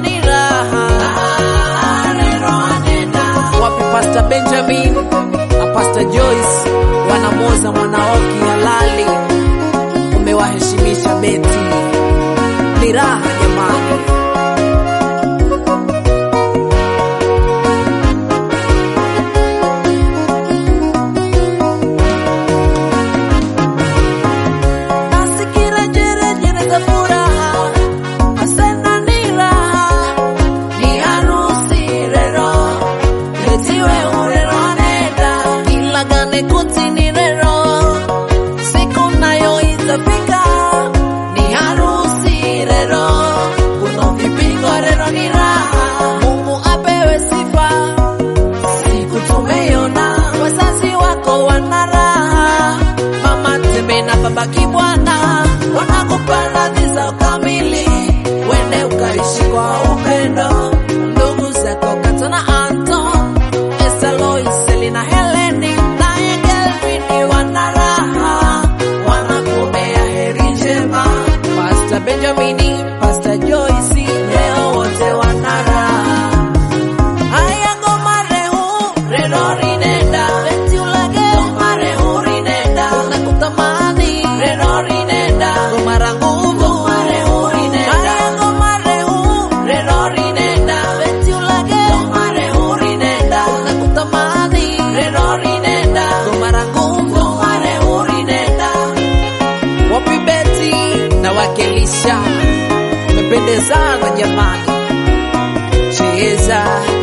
ni raha. Wapi Pastor Benjamin na Pastor Joyce wanamoza mwanaoki halali, umewaheshimisha beti, ni raha jamani. Nasikira jere jere za furaha, asena ni raha, ni harusi rero, etiwe urero nenda, ilagane kutini rero, siku nayo itafika, ni harusi rero, kuno vipingo rero ni raha, Mungu apewe sifa, siku tumeyona, wazazi wako wana raha, mama Tembe na baba Kibwana, wanakupa radhi za kamili, wende ukaishi kwa upendo, ndugu zako Kato na Anton, Esther, Lois, Selina, Heleni na Kelvin wana raha, wanakuombea heri njema. Pastor Benjamin, Pastor Joyce, leo wote wana raha. Aya ngoma rehu, reno rinenda, beti ulage ngoma rehu rinenda, nakutamani reno rinenda, ngoma rangu ngoma rehu rinenda. Aya ngoma rehu, reno rinenda, beti ulage ngoma rehu rinenda, nakutamani reno rinenda, ngoma rangu ngoma rehu rinenda. Wapi beti na wakilisha, mependezana jamani, cheza